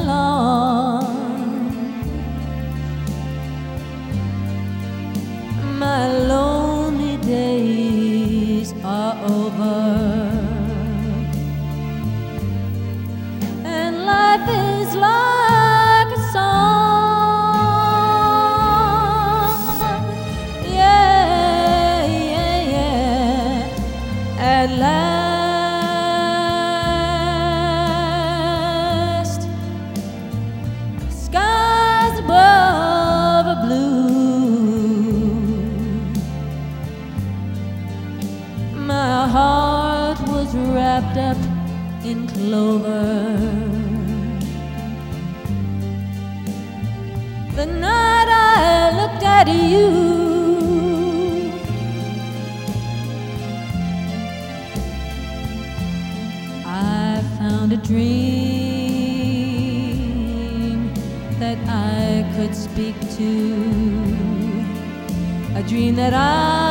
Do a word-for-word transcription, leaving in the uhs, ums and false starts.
along. My lonely days are over, and life is like a song. Yeah, yeah, yeah. At last, skies above are blue. My heart was wrapped up in clover. The night I looked at you, I found a dream that I could speak to, a dream that I